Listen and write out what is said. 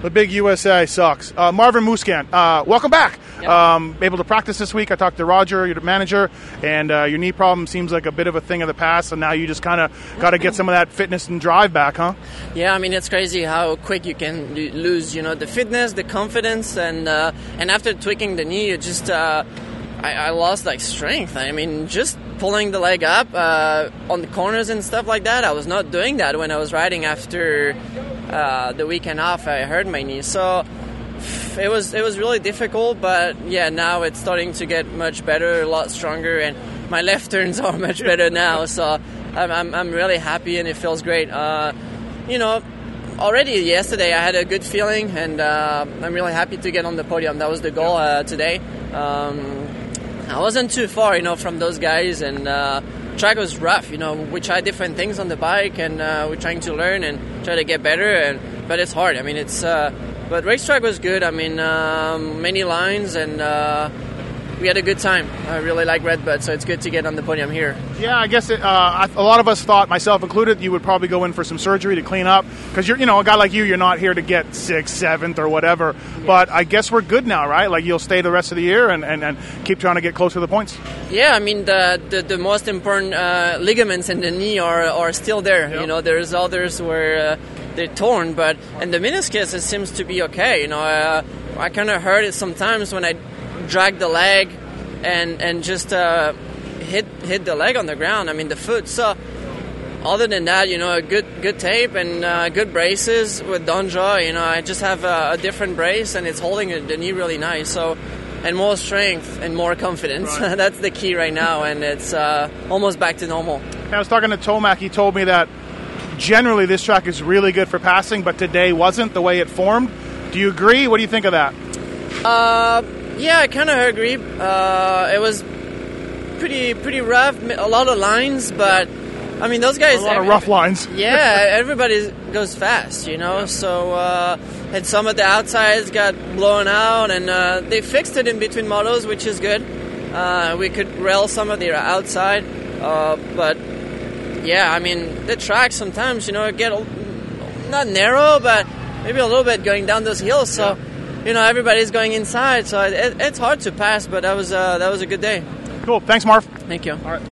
The big USA sucks. Marvin Musquin, welcome back. Yep. Able to practice this week. I talked to Roger, your manager, and your knee problem seems like a bit of a thing of the past, and now you just kind of got to get some of that fitness and drive back, huh? Yeah, I mean, it's crazy how quick you can lose, the fitness, the confidence, and after tweaking the knee, it just... I lost strength. I mean, just pulling the leg up on the corners and stuff like that. I was not doing that when I was riding after the weekend off. I hurt my knee, so it was really difficult. But yeah, now it's starting to get much better, a lot stronger, and my left turns are much better now. So I'm really happy, and it feels great. Already yesterday I had a good feeling, and I'm really happy to get on the podium. That was the goal today. I wasn't too far, from those guys, and track was rough. We tried different things on the bike, and we're trying to learn and try to get better. But it's hard. I mean, but racetrack was good. I mean, many lines, and we had a good time. I really like Redbud, so it's good to get on the podium here. Yeah, I guess a lot of us thought, myself included, you would probably go in for some surgery to clean up because you're, a guy like you're not here to get 6th, 7th, or whatever. Yeah. But I guess we're good now, right? Like you'll stay the rest of the year and keep trying to get closer to the points. Yeah, I mean the most important ligaments in the knee are still there. Yep. There's others where they're torn, but in the meniscus it seems to be okay. I kind of hurt it sometimes when I drag the leg and just hit the leg on the ground. I mean the foot. So other than that, a good tape and good braces with Donja. I just have a different brace and it's holding the knee really nice. So and more strength and more confidence. Right. That's the key right now, and it's almost back to normal. I was talking to Tomac. He told me that generally this track is really good for passing, but today wasn't the way it formed. Do you agree? What do you think of that? Yeah, I kind of agree. It was pretty rough, a lot of lines, but I mean those guys. A lot of rough lines. Yeah, everybody goes fast, Yeah. So and some of the outsides got blown out, and they fixed it in between motos, which is good. We could rail some of the outside, but yeah, I mean the track sometimes get not narrow, but maybe a little bit going down those hills. So. Yeah. Everybody's going inside, so it's hard to pass, but that was a good day. Cool. Thanks, Marv. Thank you. All right.